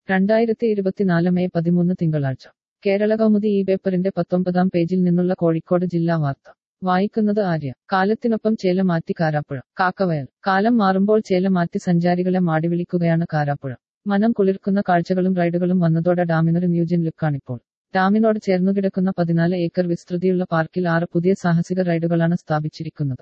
2024 May 13 തിങ്കളാഴ്ച കേരള കൗമുദി ഈ പേപ്പറിന്റെ 19-ാം പേജിൽ നിന്നുള്ള കോഴിക്കോട് ജില്ലാ വാർത്ത വായിക്കുന്നത് ആര്യ. കാലത്തിനൊപ്പം ചേല മാറ്റി കാരാപ്പുഴ. കാക്കവയൽ. കാലം മാറുമ്പോൾ ചേല മാറ്റി സഞ്ചാരികളെ മാടിവിളിക്കുകയാണ് കാരാപ്പുഴ. മനം കുളിർക്കുന്ന കാഴ്ചകളും റൈഡുകളും വന്നതോടെ ഡാമിനൊരു ന്യൂജൻ ലുക്കാണിപ്പോൾ. ഡാമിനോട് ചേർന്നുകിടക്കുന്ന 14 ഏക്കർ വിസ്തൃതിയുള്ള പാർക്കിൽ 6 പുതിയ സാഹസിക റൈഡുകളാണ് സ്ഥാപിച്ചിരിക്കുന്നത്.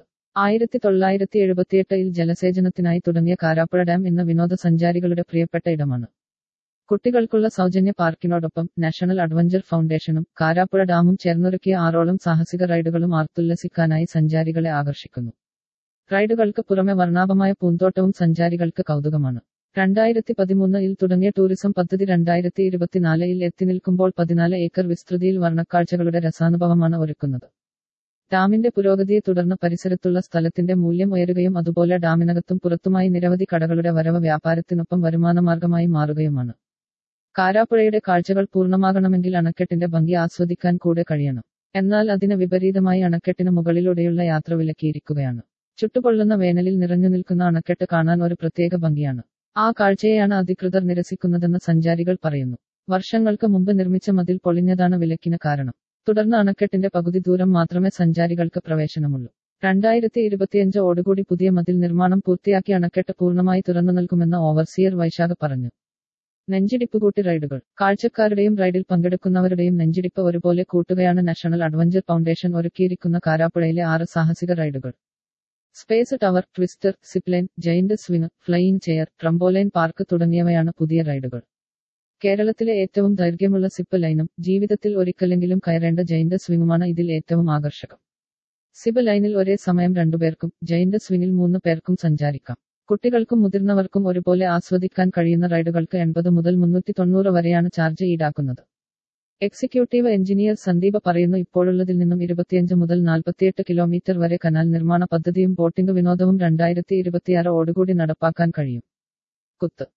1978-ൽ ജലസേചനത്തിനായി തുടങ്ങിയ കാരാപ്പുഴ ഡാം ഇന്ന് വിനോദസഞ്ചാരികളുടെ പ്രിയപ്പെട്ട ഇടമാണ്. കുട്ടികൾക്കുള്ള സൗജന്യ പാർക്കിനോടൊപ്പം നാഷണൽ അഡ്വഞ്ചർ ഫൗണ്ടേഷനും കാരാപ്പുഴ ഡാമും ചേർന്നൊരുക്കിയ 6ഓളം സാഹസിക റൈഡുകളും ആർത്തുല്ലസിക്കാനായി സഞ്ചാരികളെ ആകർഷിക്കുന്നു. റൈഡുകൾക്ക് പുറമെ വർണ്ണാഭമായ പൂന്തോട്ടവും സഞ്ചാരികൾക്ക് കൗതുകമാണ്. 2013-ൽ തുടങ്ങിയ ടൂറിസം പദ്ധതി 2024-ൽ എത്തിനിൽക്കുമ്പോൾ 14 ഏക്കർ വിസ്തൃതിയിൽ വർണ്ണക്കാഴ്ചകളുടെ രസാനുഭവമാണ് ഒരുക്കുന്നത്. ഡാമിന്റെ പുരോഗതിയെ തുടർന്ന് പരിസരത്തുള്ള സ്ഥലത്തിന്റെ മൂല്യം ഉയരുകയും അതുപോലെ ഡാമിനകത്തും പുറത്തുമായി നിരവധി കടകളുടെ വരവ് വ്യാപാരത്തിനൊപ്പം വരുമാനമാർഗമായി മാറുകയുമാണ്. കാരാപ്പുഴയുടെ കാഴ്ചകൾ പൂർണ്ണമാകണമെങ്കിൽ അണക്കെട്ടിന്റെ ഭംഗി ആസ്വദിക്കാൻ കൂടെ കഴിയണം. എന്നാൽ അതിന് വിപരീതമായി അണക്കെട്ടിന് മുകളിലൂടെയുള്ള യാത്ര വിലക്കിയിരിക്കുകയാണ്. ചുട്ടുപൊള്ളുന്ന വേനലിൽ നിറഞ്ഞു നിൽക്കുന്ന അണക്കെട്ട് കാണാൻ ഒരു പ്രത്യേക ഭംഗിയാണ്. ആ കാഴ്ചയെയാണ് അധികൃതർ നിരസിക്കുന്നതെന്ന് സഞ്ചാരികൾ പറയുന്നു. വർഷങ്ങൾക്ക് മുമ്പ് നിർമ്മിച്ച മതിൽ പൊളിഞ്ഞതാണ് വിലക്കിന് കാരണം. തുടർന്ന് അണക്കെട്ടിന്റെ പകുതി ദൂരം മാത്രമേ സഞ്ചാരികൾക്ക് പ്രവേശനമുള്ളൂ. 2025 ഓടുകൂടി പുതിയ മതിൽ നിർമ്മാണം പൂർത്തിയാക്കി അണക്കെട്ട് പൂർണ്ണമായി തുറന്നു നൽകുമെന്ന് ഓവർസിയർ വൈശാഖ് പറഞ്ഞു. നെഞ്ചിടിപ്പ് കൂട്ടി റൈഡുകൾ. കാഴ്ചക്കാരുടെയും റൈഡിൽ പങ്കെടുക്കുന്നവരുടെയും നെഞ്ചിടിപ്പ് ഒരുപോലെ കൂട്ടുകയാണ് നാഷണൽ അഡ്വഞ്ചർ ഫൗണ്ടേഷൻ ഒരുക്കിയിരിക്കുന്ന കാരാപ്പുഴയിലെ 6 സാഹസിക റൈഡുകൾ. Space tower, twister, zipline, giant swing, flying chair, trampoline park തുടങ്ങിയവയാണ് പുതിയ റൈഡുകൾ. കേരളത്തിലെ ഏറ്റവും ദൈർഘ്യമുള്ള സിപ്പ് ലൈനും ജീവിതത്തിൽ ഒരിക്കലെങ്കിലും കയറേണ്ട ജയിന്റ് സ്വിംഗുമാണ് ഇതിൽ ഏറ്റവും ആകർഷകം. സിപ്പ് ലൈനിൽ ഒരേ സമയം 2 പേർക്കും ജയിന്റ് സ്വിംഗിൽ 3 പേർക്കും സഞ്ചാരിക്കാം. കുട്ടികൾക്കും മുതിർന്നവർക്കും ഒരുപോലെ ആസ്വദിക്കാൻ കഴിയുന്ന റൈഡുകൾക്ക് 80 മുതൽ 390 വരെയാണ് ചാർജ് ഈടാക്കുന്നത്. എക്സിക്യൂട്ടീവ് എഞ്ചിനീയർ സന്ദീപ് പറയുന്നു, ഇപ്പോഴുള്ളതിൽ നിന്നും 25 മുതൽ 48 കിലോമീറ്റർ വരെ കനാൽ നിർമ്മാണ പദ്ധതിയും ബോട്ടിംഗ് വിനോദവും 2026 ഓടുകൂടി നടപ്പാക്കാൻ കഴിയും. കുത്ത്